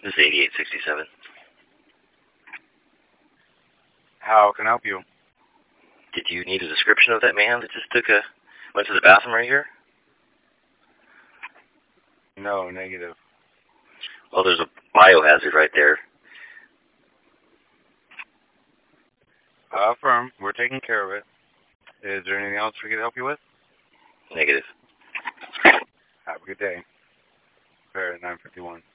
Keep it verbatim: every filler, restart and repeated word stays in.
This is eighty-eight sixty-seven. How can I help you? Did you need a description of that man that just took a went to the bathroom right here? No, negative. Well, there's a biohazard right there. Uh, affirm. We're taking care of it. Is there anything else we can help you with? Negative. Have a good day. Fair at nine fifty-one.